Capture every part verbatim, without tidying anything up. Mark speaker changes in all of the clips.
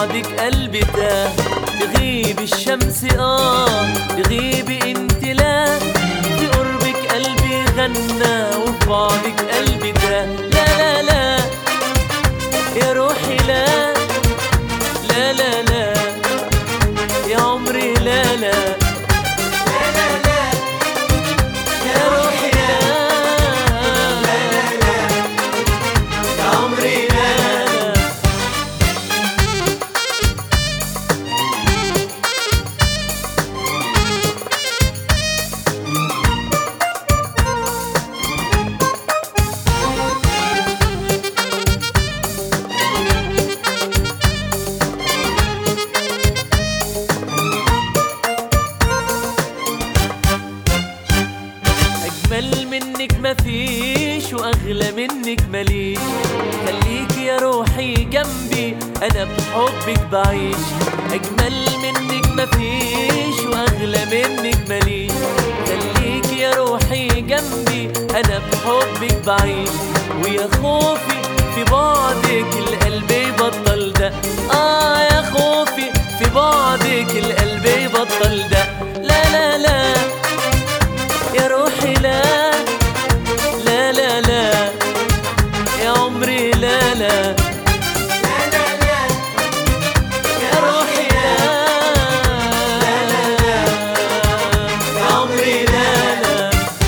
Speaker 1: بعدك قلبي تاه. تغيب الشمس اه تغيبي انت لا، في قربك قلبي غنى وفي بعدك قلبي تاه. لا لا لا يا روحي لا، لا لا لا يا عمري لا لا، لا لا لا يا روحي لا، لا لا لا يا عمري لا لا. أجمل منك مفيش وأغلى منك مليش، خليك يا روحي جنبي أنا بحبك بعيش. أجمل منك مفيش وأغلى منك مليش، خليك يا روحي جنبي أنا بحبك بعيش. ويا خوفي في بعدك القلب يبطل دق، آه يا خوفي في بعدك القلب يبطل دق. لا لا لا يا روحي لا، لا لا لا يا عمري لا لا، لا لا لا يا روحي لا، لا لا لا يا عمري لا لا.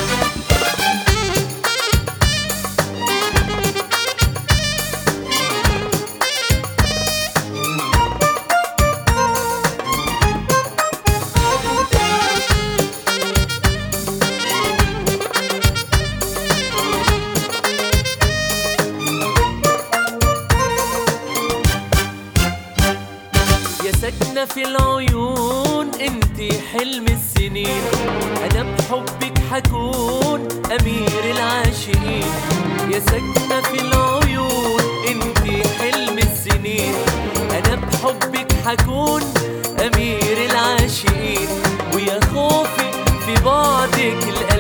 Speaker 1: يا ساكنة في العيون انتي حلم السنين، انا بحبك حكون امير العاشقين. يا ساكنة في العيون انتي حلم السنين، انا بحبك حكون امير العاشقين. ويا خوفي في بعدك القلب